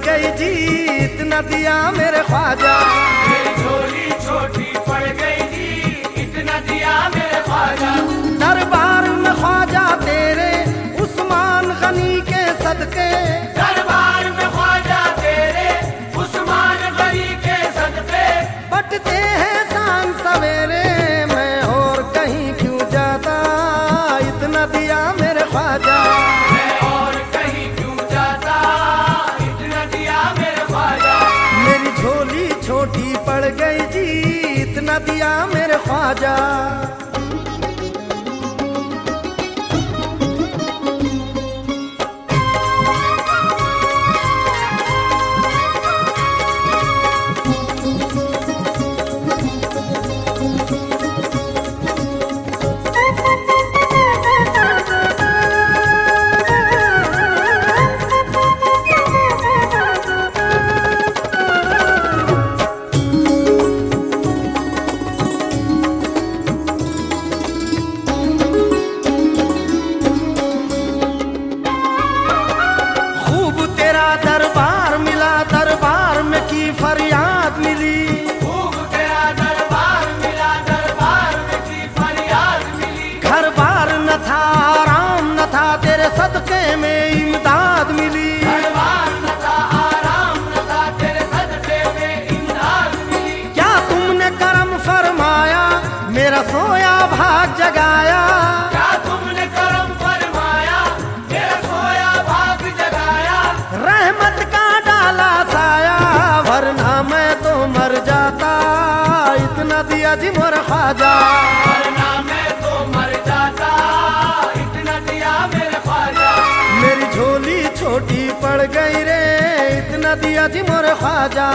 गई जीत न दिया मेरे ख्वाजा। मेरी झोली छोटी पड़ गई जी, इतना दिया मेरे ख्वाजा। दरबार में ख्वाजा तेरे उस्मान गनी के सदके, दरबार में ख्वाजा तेरे उस्मान गनी के सदके। बटते हैं शाम सवेरे, मैं और कहीं क्यों जाता, इतना दिया मेरे ख्वाजा। मैं और कहीं क्यों जाता, इतना दिया मेरे ख्वाजा। मेरी झोली छोटी पड़ गई जी, इतना दिया मेरे ख्वाजा। दरबार मिला, दरबार में की फरियाद मिली। खूब तेरा दरबार मिला, दरबार में की फरियाद मिली। घर बार न था, आराम न था, तेरे सदके में इमदाद मिली। घर बार न था, आराम न था, तेरे सदके में इमदाद मिली। क्या तुमने करम फरमाया, मेरा सोया भाग जगाया। क्या तुमने करम फरमाया, मेरा सोया भाग जगाया। रहमत का डाला साया, वरना मैं तो मर जाता, इतना दिया जी मोर ख्वाजा। वरना मैं तो मर जाता, इतना दिया मेरे ख्वाजा। मेरी झोली छोटी पड़ गई रे, इतना दिया जी मोर ख्वाजा।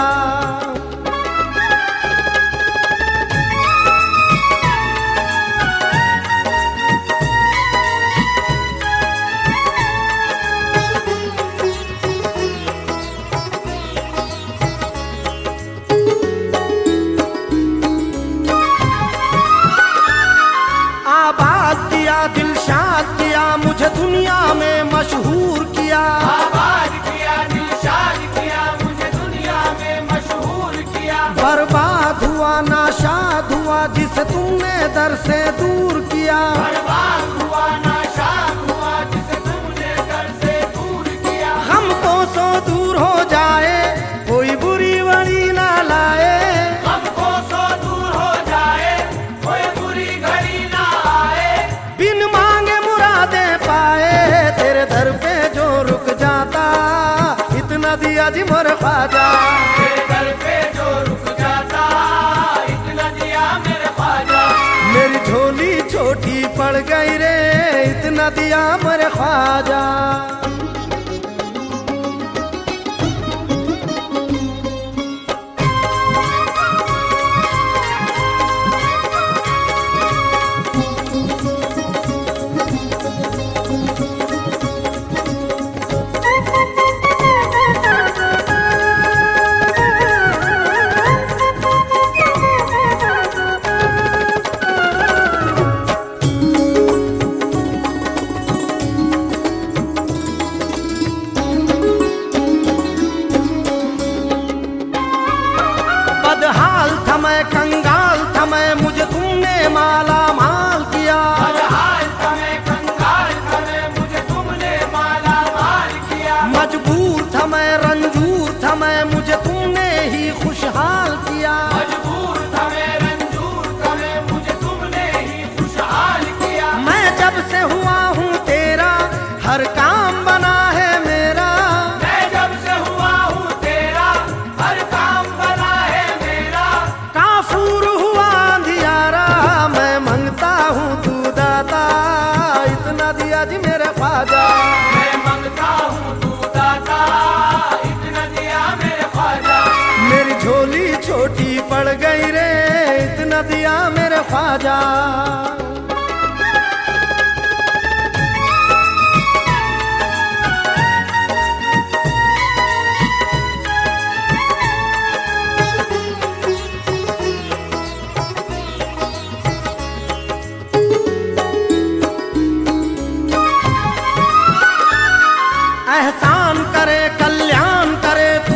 आबाद किया, दिलशाद किया, मुझे दुनिया में मशहूर किया। आबाद किया, दिलशाद किया, मुझे दुनिया में मशहूर किया। बर्बाद हुआ, नाशाद हुआ, जिसे तुमने दर से दूर किया। बर्बाद हुआ, नाशाद हुआ, जिसे तुमने दर से दूर किया। हमको सो दूर हो जाए, कोई बुरी वड़ी ना लाए। हमको सो दूर हो जाए, कोई बुरी घड़ी ना आए। बिन मांगे मुरादे पाए, तेरे दर पे जो रुक जाता, इतना दिया जी मोर ख्वाजा। तेरे दर पे जो रुक जाता, इतना दिया मेरे ख्वाजा। मेरी झोली छोटी पड़ गई रे, इतना दिया मेरे ख्वाजा। बदहाल था मैं, कंगाल था मैं, मुझे तुमने माला माल किया। बदहाल था मैं, कंगाल था मैं, मुझे तुमने माला माल किया। मजबूर था मैं, रंजूर था मैं, मुझे तुमने ही खुशहाल किया। मजबूर था मैं, रंजूर था मैं, मुझे तुमने ही खुशहाल किया। मैं जब से हुआ हूँ तेरा, हर काम बना है मेरा। मैं जब से हुआ हूँ तेरा, हर काम बना है मेरा। काफूर हुआ अंधियारा, मैं मांगता हूँ तू दाता, इतना दिया जी मेरे ख्वाजा। मैं मांगता हूँ तू दाता, इतना दिया मेरे ख्वाजा। मेरी झोली छोटी पड़ गई रे, इतना दिया मेरे ख्वाजा। एहसान करे, कल्याण करे,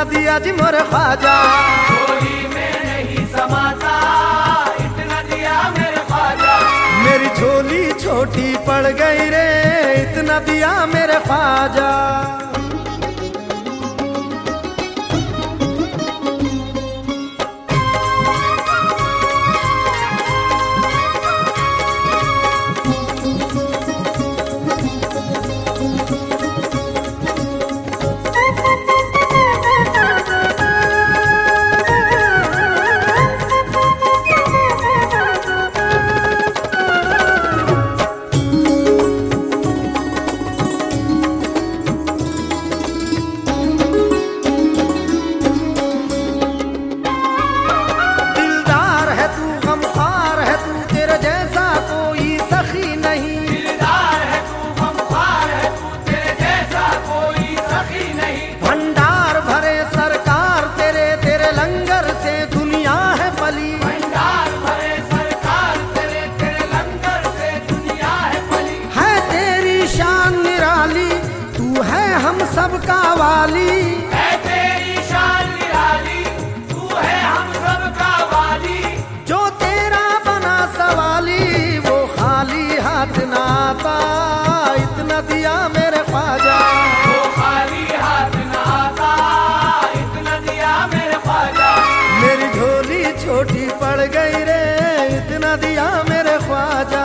दिया जी मोरे ख्वाजा। झोली में नहीं समाता इतना दिया मेरे ख्वाजा। मेरी झोली छोटी पड़ गई रे इतना दिया मेरे ख्वाजा। सबका वाली है तेरी शान निराली, तू है हम सबका वाली। जो तेरा बना सवाली वो खाली हाथ ना आता इतना दिया मेरे ख्वाजा। वो खाली हाथ ना आता इतना दिया मेरे ख्वाजा। मेरी झोली छोटी पड़ गई रे इतना दिया मेरे ख्वाजा।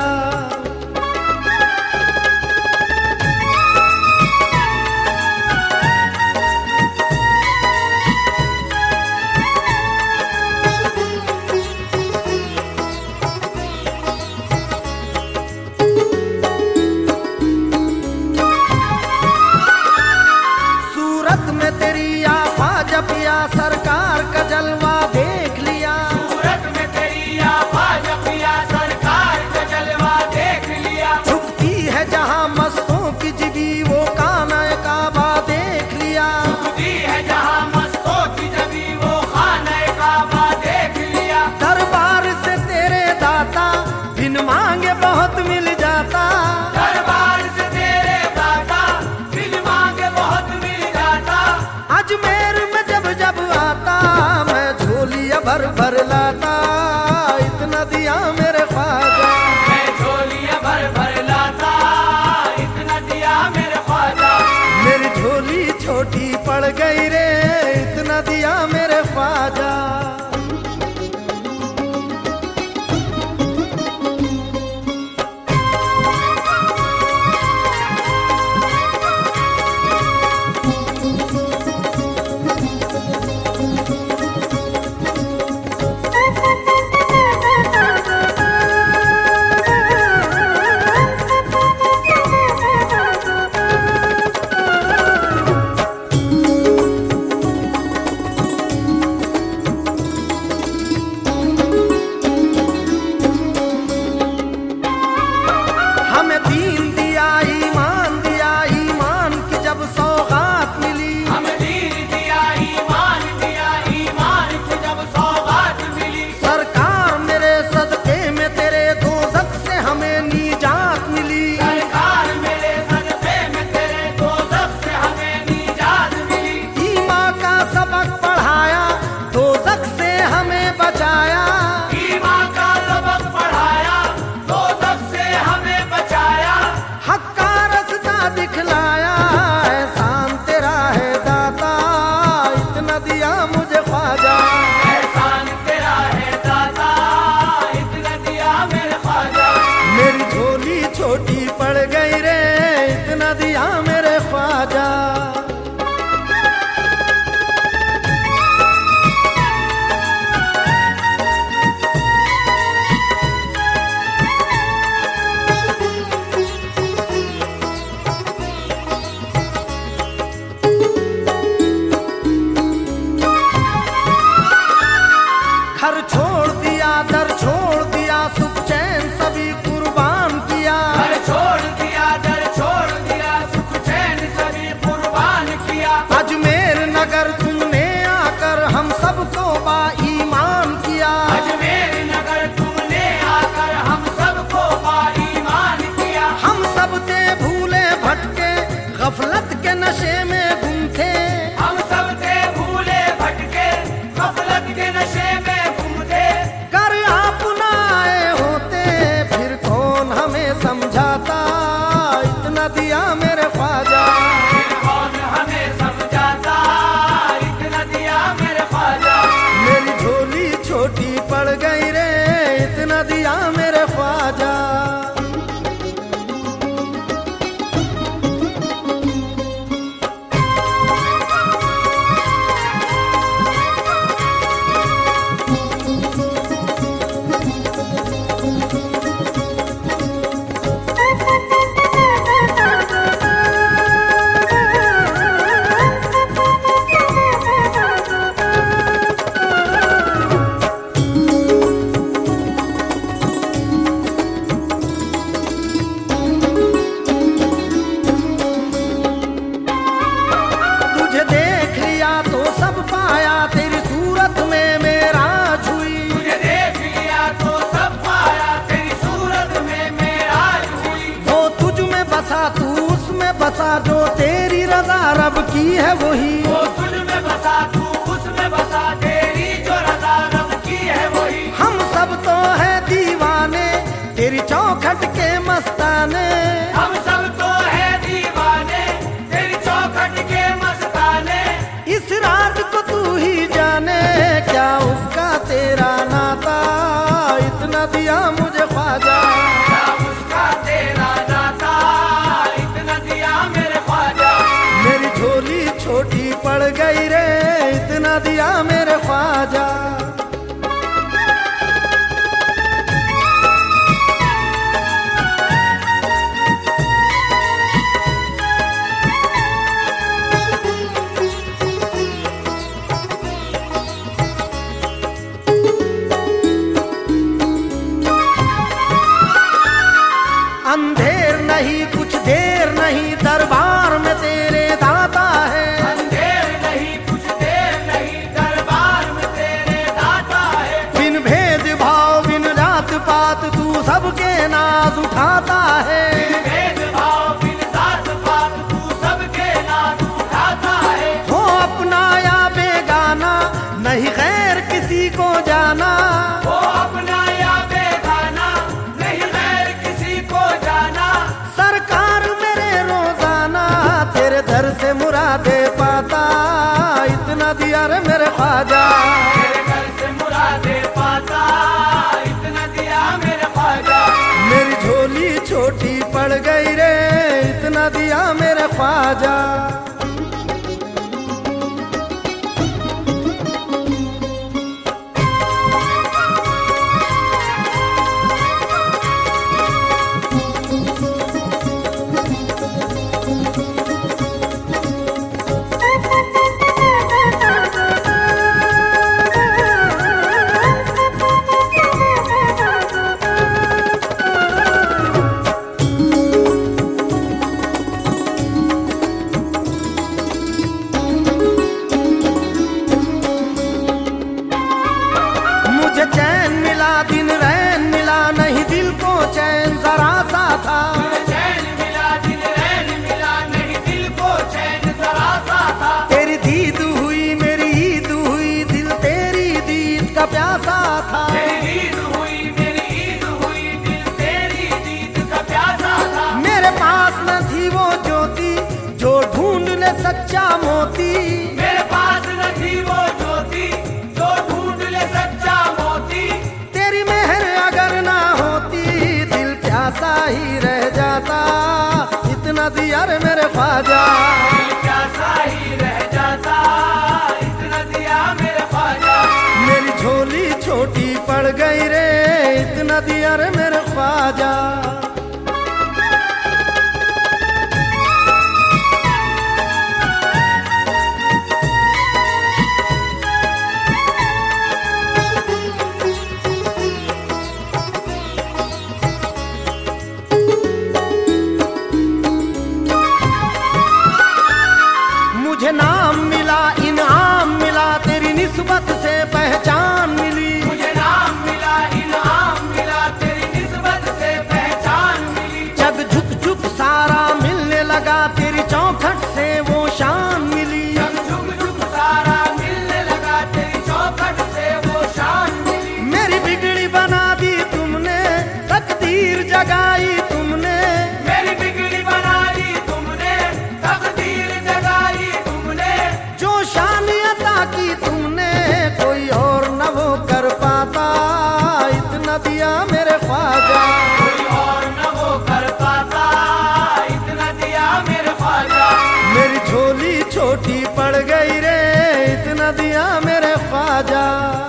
पिया सरकार का जलवा देख लिया। सूरत में तेरी आवाज पिया सरकार का जलवा देख लिया। झुकती है जहाँ मस्तों की जिबी वो खाना काबा देख लिया। झुकती है जहाँ मस्तों की जिबी वो खाना काबा देख लिया। दरबार से तेरे दाता बिन मांगे बहुत मिल जाता। दरबार से तेरे दाता बिन मांगे बहुत मिल जाता। अजमेर जब आता मैं झोलिया भर भर लाता इतना दिया मेरे ख्वाजा। मैं झोलिया भर भर लाता इतना दिया मेरे ख्वाजा। मेरी झोली छोटी पड़ गई रे इतना दिया मेरे ख्वाजा। छोटी पड़ गई रे इतना दिया मेरे ख्वाजा। घर छोड़ दिया दर छोड़ दिया सुख चैन सभी कुर्बान किया। घर छोड़ दिया दर छोड़ दिया सुख दिया मेरे ख्वाजा। फिर कौन हमें समझाता, इतना दिया मेरे ख्वाजा। मेरी झोली छोटी पड़ गई रे, इतना दिया मेरे ख्वाजा। तू उसमें बसा, जो तेरी रजा रब की है वही। वो तुझ में बसा, तू उसमें बसा, तेरी जो रजा रब की है वही। हम सब तो है दीवाने तेरी चौखट के मस्ताने। हम सब तो है दीवाने तेरी चौखट के मस्ताने। इस राज को तू ही जाने, क्या उसका तेरा नाता, इतना दिया मुझे ख्वाजा। क्या उसका तेरा नाता, इतना दिया मेरे ख्वाजा। मेरी झोली छोटी पड़ गई रे, इतना दिया मेरे ख्वाजा। अंधेर नहीं कुछ देर नहीं, दरबार में तेरे दाता है। अंधेर नहीं कुछ देर नहीं, दरबार में तेरे दाता है। बिन भेद भाव बिन जात पात तू सबके नाज उठाता है। बिन भेदभाव बिन जात पात तू सबके नाज उठाता है। हो अपना या बेगाना, नहीं गैर किसी को जाना। वो अपना या बेगाना, नहीं गैर किसी को जाना। सरकार मेरे रोजाना तेरे दर से मुरादे पाता, इतना दिया रे मेरे ख्वाजा। तेरे घर से मुरादे पाता, इतना दिया मेरे ख्वाजा। मेरी झोली छोटी पड़ गई रे, इतना दिया मेरे ख्वाजा। मुझे चैन मिला दिन रैन मिला, नहीं दिल को चैन जरा सा था। चैन मिला दिन रैन मिला, नहीं दिल को चैन जरा सा था। तेरी दीद हुई मेरी ईद हुई, दिल तेरी दीद का प्यासा था। तेरी ईद हुई मेरी ईद हुई, दिल तेरी दीद का प्यासा था। मेरे पास न थी वो ज्योति, जो ढूंढ ले सच्चा मोती। मेरे पास न थी वो ज्योति, जो ढूंढ ले सच्चा मोती। तेरी मेहर अगर ना होती, दिल प्यासा ही रह जाता, इतना दिया रे मेरे ख्वाजा। दिल प्यासा ही रह जाता, इतना दिया मेरे ख्वाजा। मेरी झोली छोटी पड़ गई रे, इतना दिया रे मेरे ख्वाजा। मुझे नाम मिला इनाम मिला, तेरी निस्बत से पहचान मिली। मुझे नाम मिला इनाम मिला, तेरी निस्बत से पहचान मिली। जग झुक झुक सारा मिलने लगा, तेरी चौखट से वो शान मिली। जब झुक झुक सारा मिलने लगा, तेरी चौखट से वो शान मिली। मेरी बिगड़ी बना दी तुमने, तकदीर जगाई तुमने। मेरी बिगड़ी बना दी मेरी झोली छोटी पड़ गई रे, इतना दिया मेरे ख्वाजा।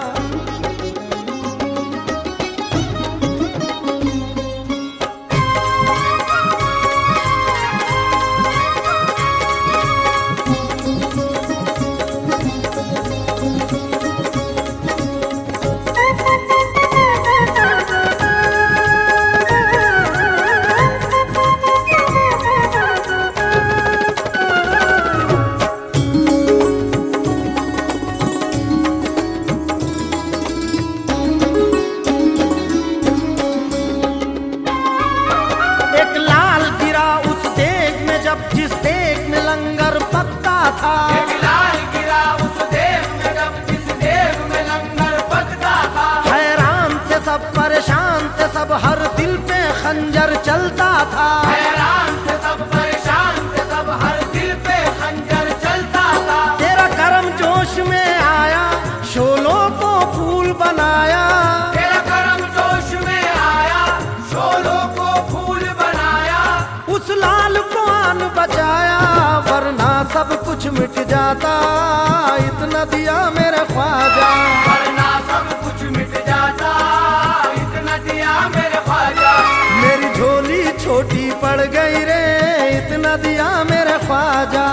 जिस देश में लंगर पकता था, एक लाल गिरा उस देश में जब जिस देश में लंगर पकता था। हैरान थे सब, परेशान थे सब, हर दिल पे खंजर चलता था। हैरान थे सब, परेशान थे सब, हर दिल पे खंजर चलता था। तेरा करम जोश में आया, शोलों को फूल बनाया। तेरा करम जोश में आया, शोलों को फूल बनाया। उस लाल को आन बचाया, वरना सब कुछ मिट जाता। इतना दिया मेरे ख्वाजा, वरना सब कुछ मिट जाता। इतना दिया मेरे ख्वाजा। मेरी झोली छोटी पड़ गई रे, इतना दिया मेरे ख्वाजा।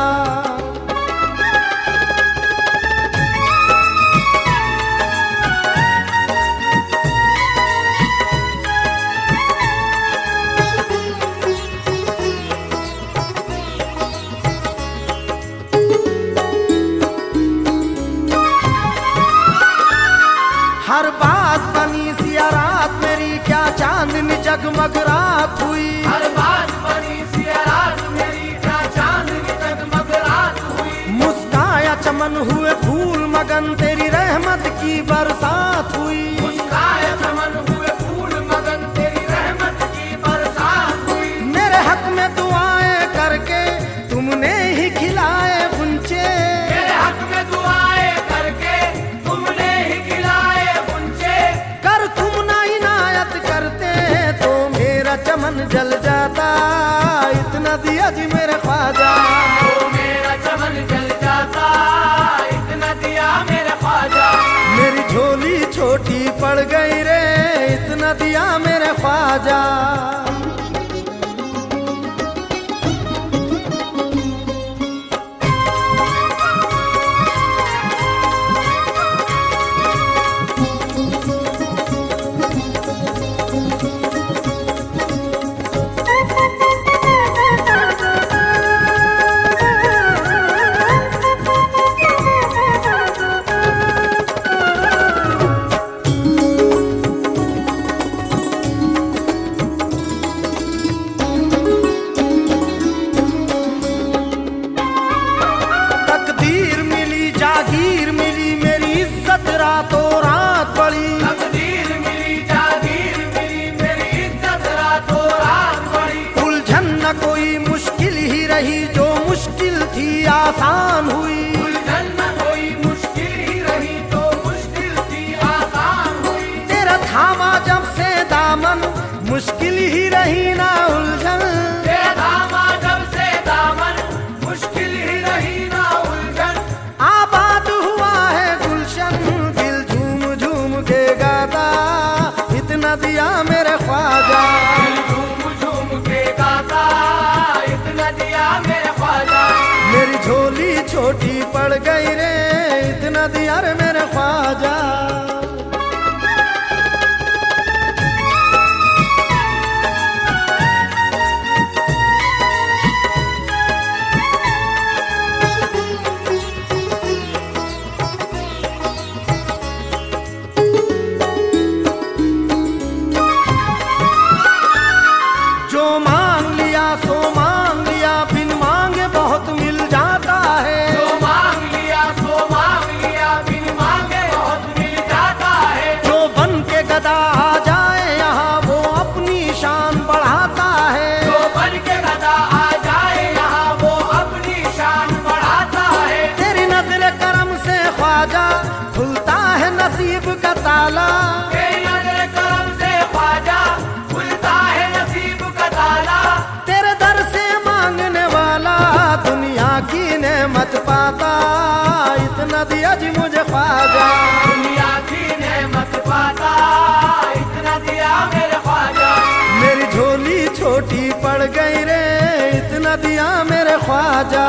हर बात बनी सिया रात मेरी, क्या चांदनी जगमग रात हुई। हर बात बनी सिया रात मेरी, क्या चांदनी जगमग रात हुई। मुस्काया चमन हुए फूल मगन, तेरी रहमत की बरसात हुई। मुस्काया चमन हुए फूल मगन, तेरी रहमत की बरसात हुई। मेरे हक में दुआएं करके तुमने ही खिलाए गुंचे। मेरे हक में दुआएं करके तुमने ही खिलाए गुंचे। कर तुम ना इनायत करते तो मेरा चमन जल जाता। इतना दिया जी मेरे ख्वाजा, तो मेरा चमन जल जाता। इतना दिया मेरे ख्वाजा। मेरी झोली छोटी पड़ गई रे, इतना दिया मेरे ख्वाजा। रातों रात बढ़ी, तकदीर मिली, जागीर मिली, मेरी इज्जत रातों रात बढ़ी। उलझन न कोई मुश्किल ही रही, जो मुश्किल थी आसान हुई। उलझन न कोई मुश्किल ही रही, जो मुश्किल थी आसान हुई। तेरा थामा जब से दामन, मुश्किल ही रही ना उलझन। तेरा थामा जब से दामन, मुश्किल ही रही ना उलझन। आबाद हुआ है गुलशन, दिल झूम झूम के गाता। इतना दिया मेरे ख्वाजा, दिल झूम झूम के गाता। इतना दिया मेरे ख्वाजा। मेरी झोली छोटी पड़ गई रे, इतना दिया रे मेरे ख्वाजा। जो मांग लिया सो मांग लिया, बिन मांगे बहुत मिल जाता है। जो मांग लिया सो मांग लिया, बिन मांगे बहुत मिल जाता पड़ गई रे इतना दिया मेरे ख्वाजा।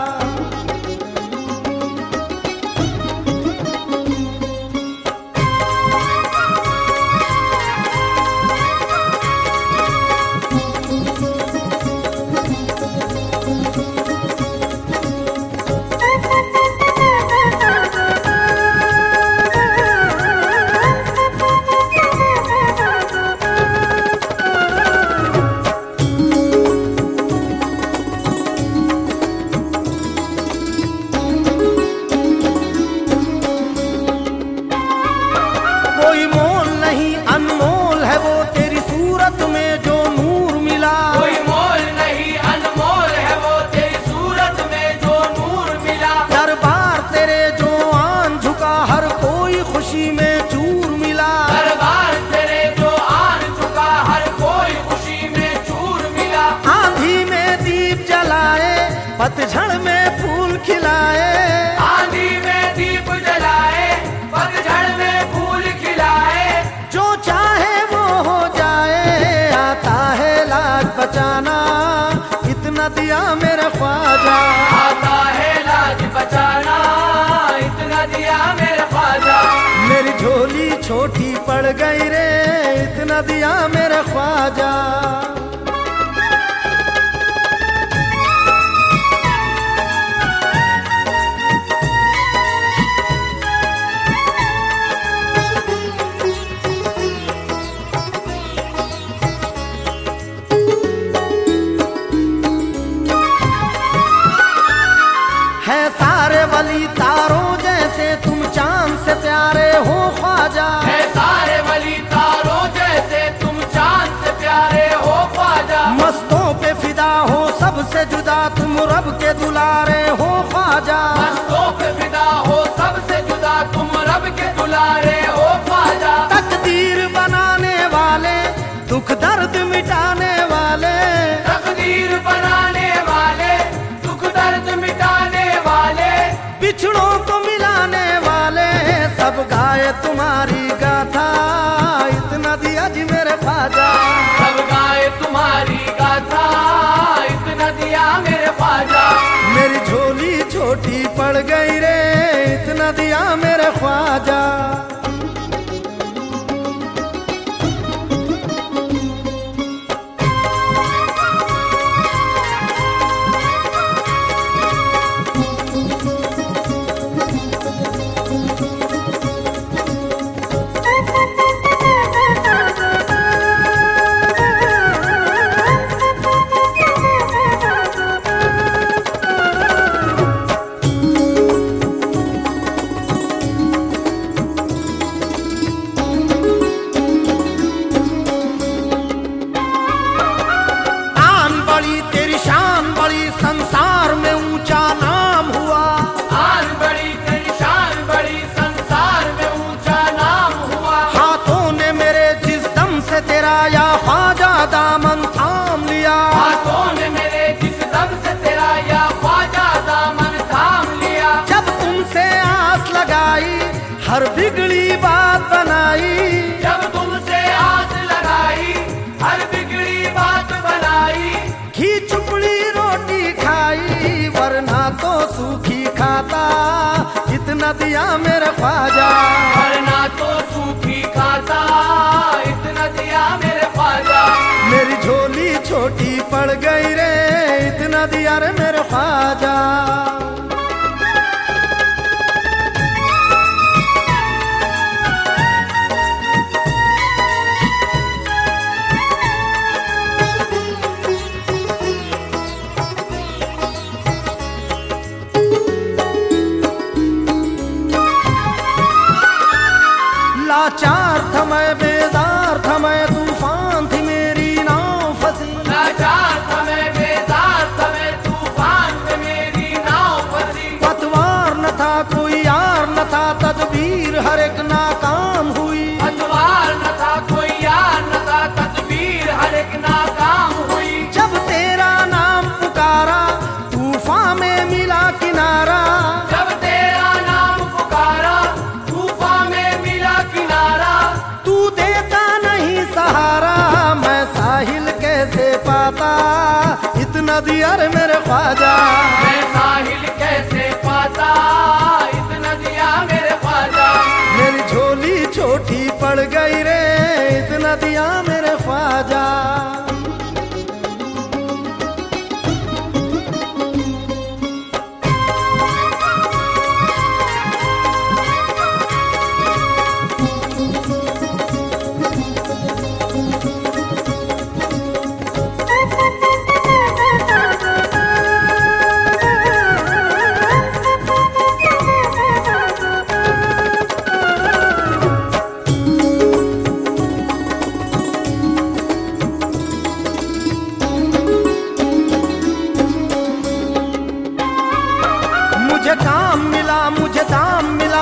कोई मोल नहीं अनमोल है वो तेरी सूरत में जो नूर मिला। कोई मोल नहीं अनमोल है वो तेरी सूरत में जो नूर मिला। दरबार तेरे जो आन झुका हर कोई खुशी में चूर मिला। दरबार तेरे जो आन झुका हर कोई खुशी में चूर मिला। आंधी में दीप जलाए पतझड़ में फूल खिलाए। आंधी में दीप जलाए पतझड़ में फूल खिलाए। जो चाहे वो हो जाए आता है लाज बचाना इतना दिया मेरे ख्वाजा। आता है लाज बचाना इतना दिया मेरे ख्वाजा। मेरी झोली छोटी पड़ गई रे इतना दिया मेरे ख्वाजा। है सारे वली तारों जैसे तुम चांद से प्यारे हो ख्वाजा। है सारे वली तारों जैसे तुम चांद से प्यारे हो ख्वाजा। मस्तों पे फिदा हो सबसे जुदा तुम रब के दुलारे हो ख्वाजा। मस्तों पे फिदा हो सबसे जुदा तुम रब के दुलारे हो ख्वाजा। तकदीर बनाने वाले दुख दर्द मिटाने वाले। तकदीर बनाने वाले दुख दर्द मिटाने वाले। बिछड़ों को मिलाने वाले सब गाए तुम्हारी गाथा इतना दिया जी मेरे ख्वाजा। सब गाए तुम्हारी गाथा इतना दिया मेरे ख्वाजा। मेरी झोली छोटी पड़ गई रे इतना दिया मेरे ख्वाजा। संसार में ऊंचा नाम हुआ। आन बड़ी तेरी शान बड़ी संसार में ऊंचा नाम हुआ। हाथों ने मेरे जिस दम से तेरा या ख्वाजा दामन थाम लिया। हाथों ने मेरे जिस दम से तेरा या ख्वाजा दामन थाम लिया। जब तुमसे आस लगाई हर बिगड़ी बात बनाई। जब तुमसे आस लगाई हर बिगड़ी बात बनाई। घी चुपड़ी रोटी खाई वरना तो सूखी खाता इतना दिया मेरे ख्वाजा। वरना तो सूखी खाता इतना दिया मेरे ख्वाजा। मेरी झोली छोटी पड़ गई रे इतना दिया रे मेरे ख्वाजा। लाचार था मैं बेजार था मैं तूफान थी मेरी नाव फंसी। लाचार था मैं बेजार था मैं तूफान में मेरी नाव फंसी। पतवार न था कोई यार न था तदबीर हर एक नाकाम हुई। पतवार न था कोई यार न था तदबीर हर एक नाकाम हुई। जब तेरा नाम पुकारा तूफान में मिला किनारा। जब तेरा नाम पुकारा तूफान में मिला किनारा। तू दे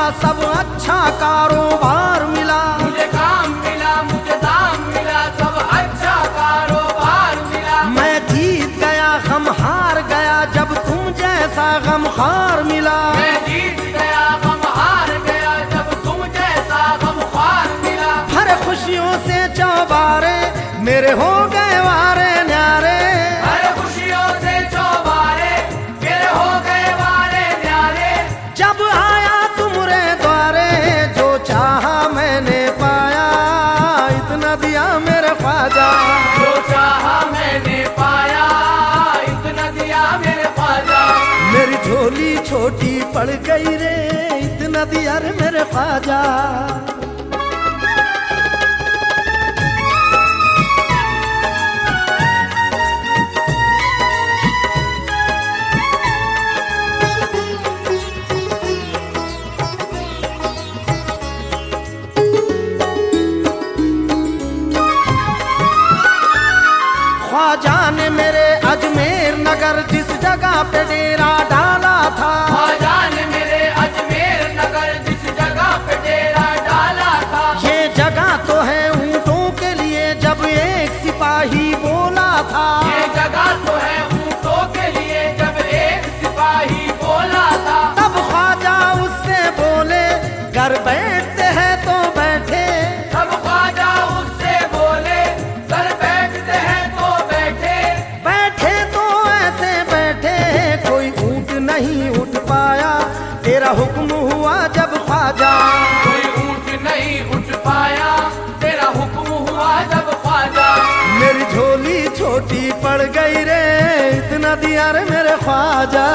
सब अच्छा कारोबार मिला। मुझे काम मिला, मुझे दाम मिला, सब अच्छा कारोबार मिला। मैं जीत गया गम हार गया जब तुम जैसा गमखार मिला। मैं जीत गया गम हार गया जब तुम जैसा गमख्वार मिला। हर खुशियों से चौबारे मेरे हो गए वारे न्यारे। हर खुशियों से चौबारे मेरे हो गए वारे न्यारे। जब आया तुमरे द्वारे जो चाहा मैंने पाया, इतना दिया मेरे ख्वाजा। जो चाहा मैंने पाया, इतना दिया मेरे ख्वाजा। मेरी झोली छोटी पड़ गई रे, इतना दिया रे मेरे ख्वाजा। ख्वाजा ने मेरे अजमेर नगर जिस जगह पे डेरा डाला था। ख्वाजा ने मेरे अजमेर नगर जिस जगह पे डेरा डाला था। ये जगह तो है ऊँटों के लिए जब एक सिपाही बोला था। ये जगह तो है ऊँटों के लिए जब एक सिपाही बोला था। तब ख्वाजा उससे बोले घर बैठते हैं तो बैठे। तब ख्वाजा उससे बोले घर बैठते हैं तो बैठे। बैठे तो ऐसे बैठे कोई ऊँट नहीं उठ पाया, तेरा हुक्म हुआ जब ख्वाजा। कोई ऊँट नहीं उठ पाया, तेरा हुक्म हुआ जब ख्वाजा। मेरी झोली छोटी पड़ गई रे, इतना दिया रे मेरे ख्वाजा।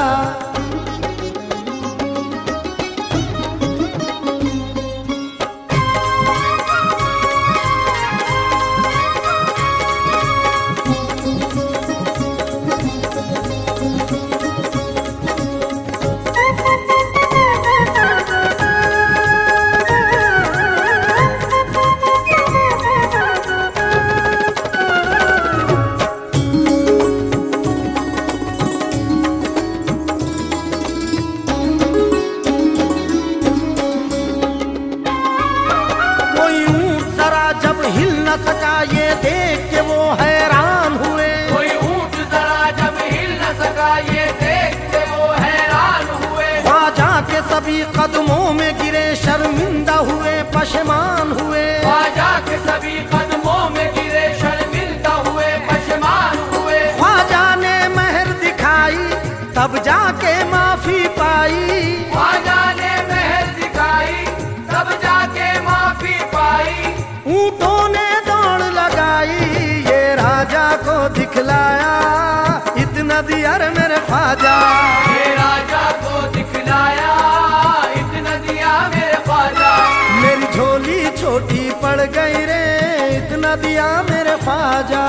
सका ये देख के वो हैरान हुए। कोई ऊँट जरा जब हिल न सका ये देख के वो हैरान हुए। ख्वाजा के सभी कदमों में गिरे शर्मिंदा हुए पशेमान हुए। ख्वाजा के सभी कदमों में गिरे शर्मिंदा हुए पशेमान हुए। ख्वाजा ने मेहर दिखाई तब जाके माफी पाई। ख्वाजा ने मेहर दिखाई तब जाके माफी पाई। ऊँटों ने दौड़ लगाई ये राजा को दिखलाया, इतना दिया रे मेरे ख्वाजा। ये राजा को दिखलाया, इतना दिया मेरे ख्वाजा। मेरी झोली छोटी पड़ गई रे, इतना दिया मेरे ख्वाजा।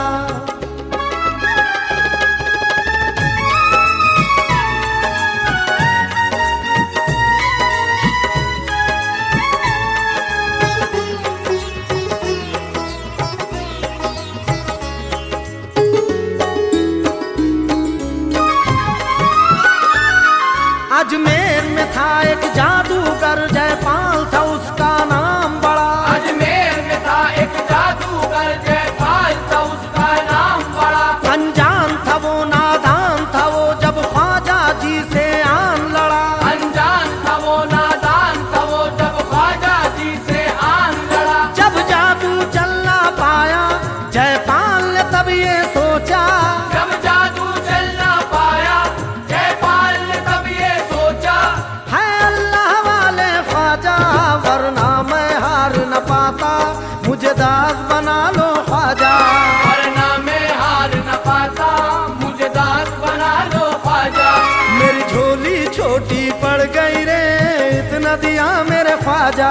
अजमेर में था एक जादूगर जयपाल था उसका नाम बड़ा। अजमेर में था एक जादूगर जयपाल था उसका नाम बड़ा। अनजान था वो नादान था वो जब ख्वाजा जी से आन लड़ा। अनजान था वो नादान था वो जब ख्वाजा जी से आन लड़ा। जब जादू चल ना पाया जयपाल ने तब ये सोचा। जब जादू चल ना पाया जयपाल ने तब ये सोचा। है अल्लाह वाले ख्वाजा वरना मैं हार न पाता, मुझे दास बना लो ख्वाजा। वरना मैं हार न पाता, मुझे दास बना लो ख्वाजा। मेरी झोली छोटी पड़ गई रे, इतना दिया मेरे ख्वाजा।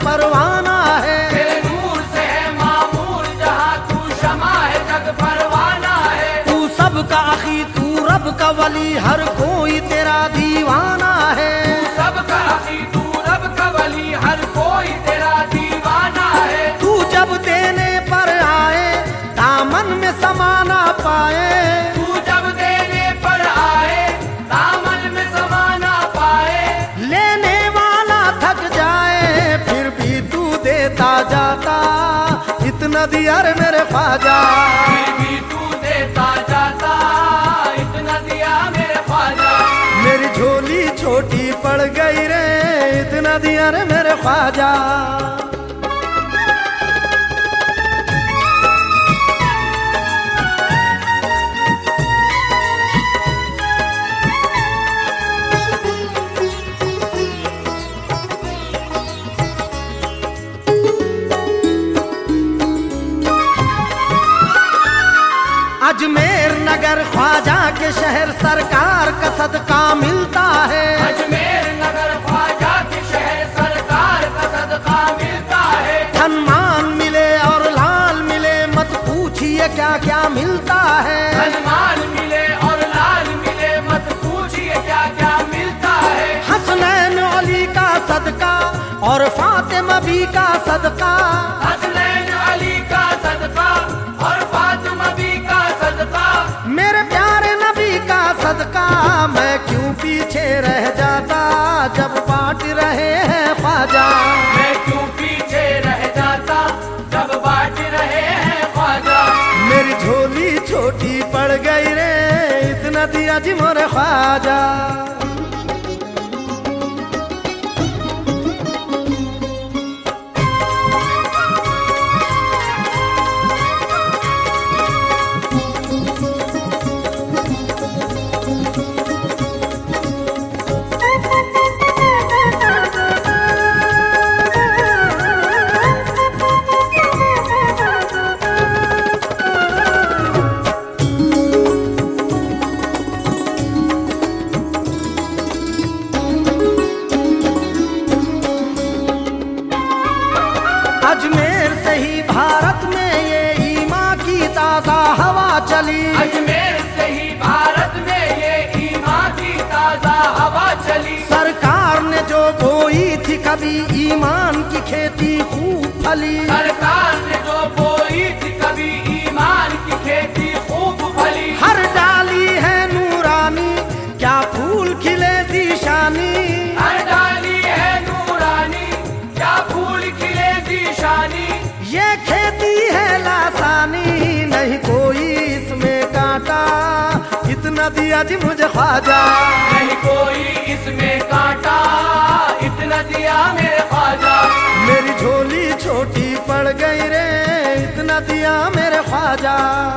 परवाना है। तेरे नूर से है मामूर जहां, तू शमा है जग परवाना है। तू सबका अखी, तू रब का वली, हर कोई तेरा दीवाना है। तू सबका अखी, तू रब का वली, हर कोई तेरा दीवाना है। तू जब देने पर आए दामन में समा ना पाए, तू जब देने पर आए दामन में समा ना पाए। लेने वाला थक जाए फिर भी तू देता जाता, इतना दिया रे मेरे ख्वाजा। फिर भी तू देता जाता, इतना दिया मेरे ख्वाजा। मेरी झोली छोटी पड़ गई रे, इतना दिया रे मेरे ख्वाजा। अजमेर नगर ख्वाजा के शहर, सरकार का सदका मिलता है। अजमेर नगर ख्वाजा के शहर, सरकार का सदका मिलता है। धन मान मिले और लाल मिले, मत पूछिए क्या क्या मिलता है। धनमान मिले और लाल मिले, मत पूछिए क्या क्या मिलता है। हसनैन अली का सदका और फातिमा भी का सदका, हसनैन अली का सदका और फातिमा भी का सदका। मेरे प्यारे नबी का सदका, मैं क्यों पीछे रह जाता जब बांट रहे हैं ख्वाजा। मैं क्यों पीछे रह जाता जब बांट रहे हैं ख्वाजा। मेरी झोली छोटी पड़ गई रे, इतना दिया जी मोरे ख्वाजा। अजमेर से ही भारत में ये ईमान की ताजा हवा चली। अजमेर से ही भारत में ये ईमान की ताजा हवा चली। सरकार ने जो बोई थी कभी ईमान की खेती खूब फली। सरकार ने जो बोई थी कभी ईमान की खेती खूब फली। हर डाली है नूरानी, क्या फूल खिले जीशानी। हर डाली है नूरानी, क्या फूल खिले जीशानी। ये खेती है लासानी, नहीं कोई इसमें कांटा, इतना दिया जी मुझे ख्वाजा। नहीं कोई इसमें कांटा, इतना दिया मेरे ख्वाजा। मेरी झोली छोटी पड़ गई रे, इतना दिया मेरे ख्वाजा।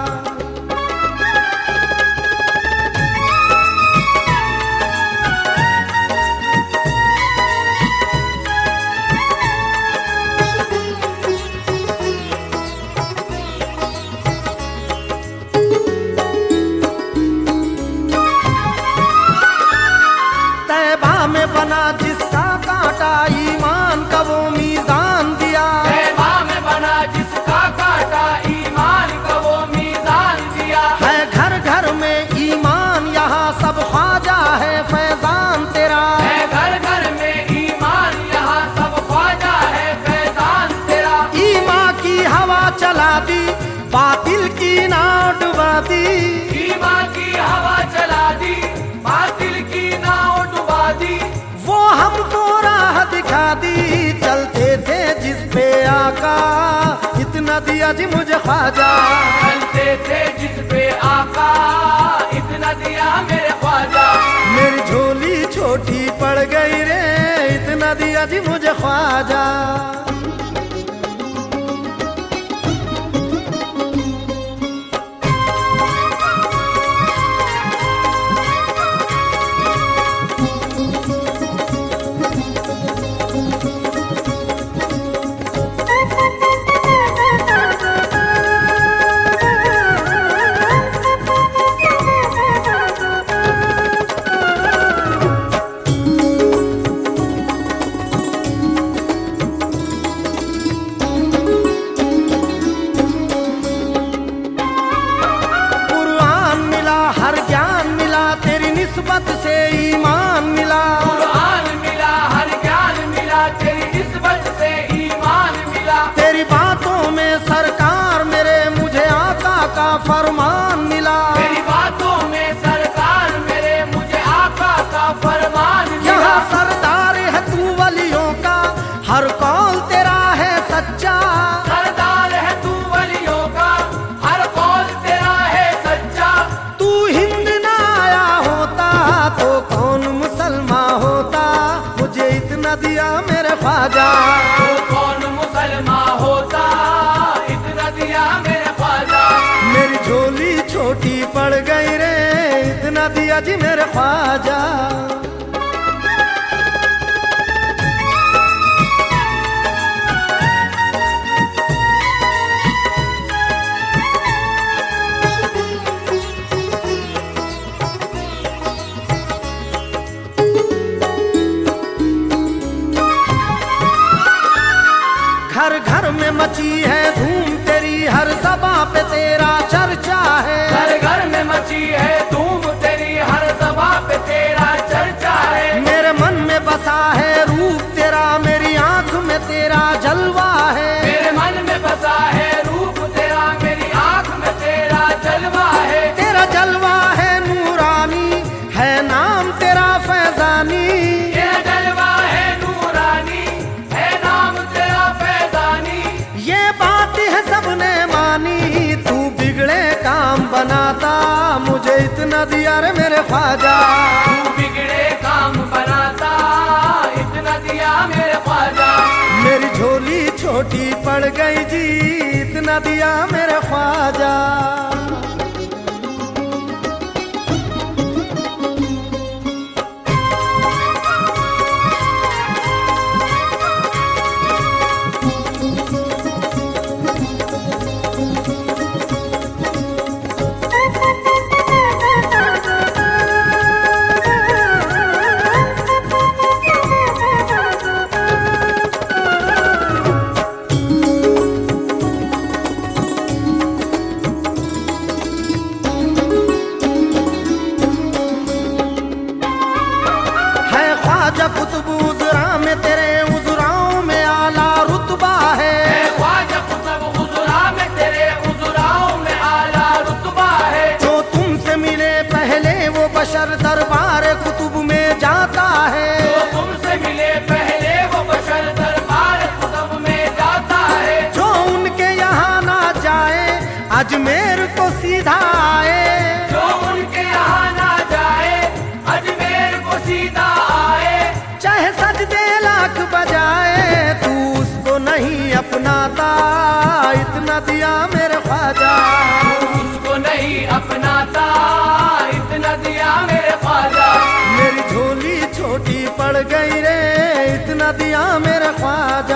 तैबा में बना जिसका कांटा, ईमान का वो मीजान दिया। तैबा में बना जिसका कांटा, ईमान का वो मीजान दिया। है घर घर में ईमान, यहाँ सब ख्वाजा है फैजान तेरा। है घर घर में ईमान, यहाँ सब ख्वाजा है फैजान तेरा। ईमान की हवा चला दी, बातिल की नाव डुबा दी। ईमान की हवा चला दी, बातिल की नाव डुबा दी। वो हमको राह दिखा दी, चलते थे जिस पे आका, इतना दिया जी मुझे ख्वाजा। चलते थे जिस पे आका, इतना दिया मेरे ख्वाजा। मेरी झोली छोटी पड़ गई रे, इतना दिया जी मुझे ख्वाजा। फरमान मिला, मेरी बातों में सरकार मेरे मुझे आका का फरमान मिला। यहाँ सरदार है तू वलियों का, हर कौल तेरा है सच्चा। सरदार है तू वलियों का, हर कौल तेरा है सच्चा। तू हिंद ना आया होता तो कौन मुसलमान होता, मुझे इतना दिया मेरे ख्वाजा। तो कौन मुसलमान होता, इतना दिया मेरे ख्वाजा। मेरी झोली छोटी पड़ गई रे, इतना दिया जी मेरे ख्वाजा। घर घर में मची है धूम तेरी, हर ज़बां पे तेरा चर्चा है। घर घर में मची है धूम तेरी, हर ज़बां पे तेरा चर्चा है। मेरे मन में बसा है रूप तेरा, मेरी आंख में तेरा जलवा है। मेरे मन में बसा है रूप तेरा, मेरी आंख में तेरा जलवा है। तेरा जलवा है नूरानी, है नाम तेरा फैजानी। तेरा जलवा है नूरानी, है नाम तेरा फैजानी। ये बात है सबने मानी, तू बिगड़े काम बनाता, मुझे इतना दिया रे मेरे ख्वाजा। तू बिगड़े काम बनाता, इतना दिया मेरे ख्वाजा। मेरी झोली छोटी पड़ गई जी, इतना दिया मेरे ख्वाजा। कुतुब उज़रा में तेरे उज़राओं में आला रुतबा है। ख्वाजा कुतुब उज़रा में तेरे उज़राओं में आला रुतबा है। जो तुमसे मिले पहले वो बशर दरबार कुतुब में जाता है। जो तुमसे मिले पहले वो बशर दरबार कुतुब में जाता है। जो उनके यहाँ ना जाए अजमेर को सीधा आए। जो उनके यहाँ ना जाए अजमेर को सीधा आए। चाहे सजदे लाख बजाए तू उसको नहीं अपनाता, इतना दिया मेरे ख्वाजा। उसको नहीं अपनाता, इतना दिया मेरे ख्वाजा। मेरी झोली छोटी पड़ गई रे, इतना दिया मेरे ख्वाजा।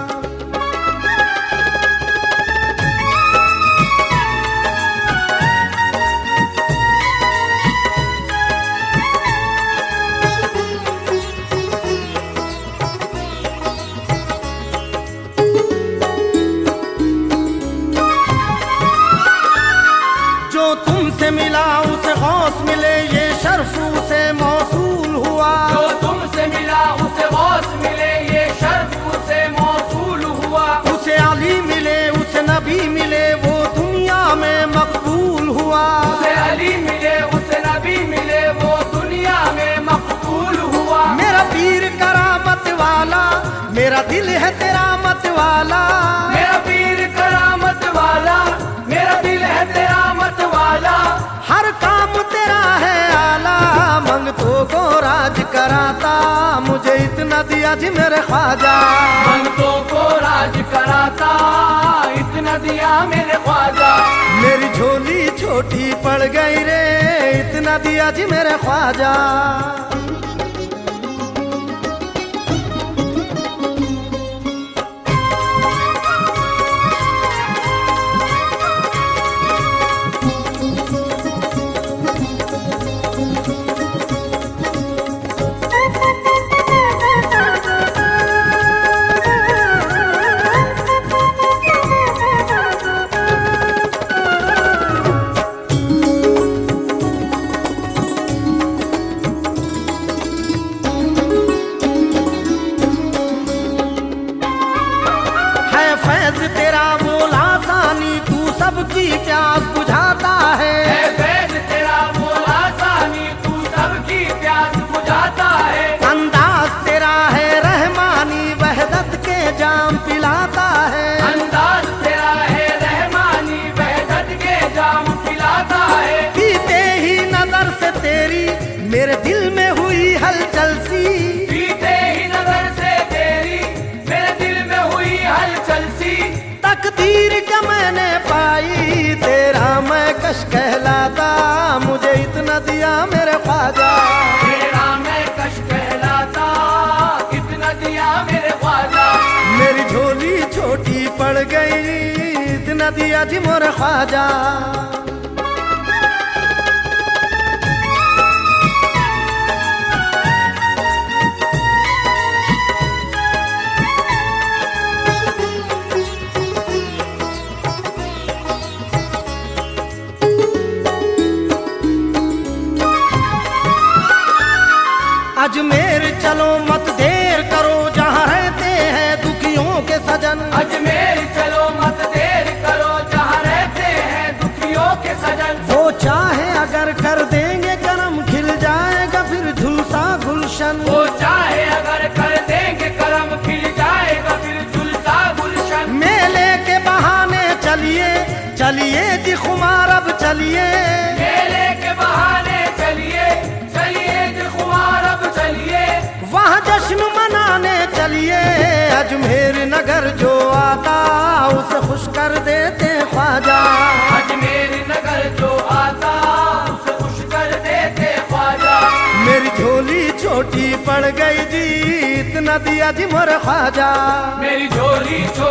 तुमसे मिला उसे गौस मिले, ये शर्फ उसे मौसूल हुआ। जो तुमसे मिला उसे गौस मिले, ये शर्फ उसे मौसूल हुआ। उसे अली मिले उसे नबी मिले, वो दुनिया में मकबूल हुआ। उसे अली मिले उसे नबी मिले, वो दुनिया में मकबूल हुआ। मेरा पीर करामत वाला, मेरा दिल है तेरा मत वाला। मेरा पीर करामत वाला, मेरा दिल है तेरा मत वाला। हर काम तेरा है आला, मंगतों को राज कराता, मुझे इतना दिया जी मेरे ख्वाजा। मंगतों को राज कराता, इतना दिया मेरे ख्वाजा। मेरी झोली छोटी पड़ गई रे, इतना दिया जी मेरे ख्वाजा। सबकी प्यास बुझाता मैंने पाई, तेरा मैं कश कहलाता, मुझे इतना दिया मेरे ख्वाजा। तेरा मैं कश कहलाता, इतना दिया मेरे ख्वाजा। मेरी झोली छोटी पड़ गई, इतना दिया जी मोरे ख्वाजा। अजमेर चलो मत देर करो, जहाँ रहते हैं दुखियों के सजन। अजमेर चलो मत देर करो, जहाँ रहते हैं दुखियों के सजन। वो चाहे अगर कर देंगे करम, खिल जाएगा फिर झुलसा गुलशन। वो चाहे अगर कर देंगे करम, खिल जाएगा फिर झुलसा गुलशन। मेले के बहाने चलिए चलिए जी खुमार अब चलिए, मेले के बहाने चलिए चलिए जी खुमार अब चलिए। वहाँ जश्न मनाने चलिए, अजमेर नगर जो आता उसे खुश कर देते ख्वाजा। अजमेर नगर जो आता उसे खुश कर देते ख्वाजा। मेरी झोली छोटी पड़ गई जी, इतना दिया जी मोरे ख्वाजा। मेरी झोली